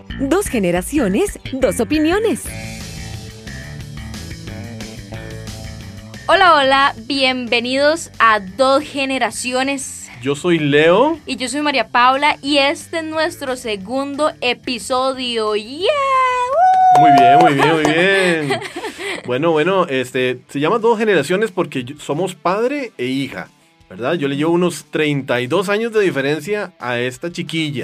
Dos generaciones, dos opiniones. Hola, hola, bienvenidos a Dos Generaciones. Yo soy Leo. Y yo soy María Paula y este es nuestro segundo episodio. ¡Yeah! Muy bien, muy bien, muy bien. Bueno, se llama Dos Generaciones porque somos padre e hija, ¿verdad? Yo le llevo unos 32 años de diferencia a esta chiquilla.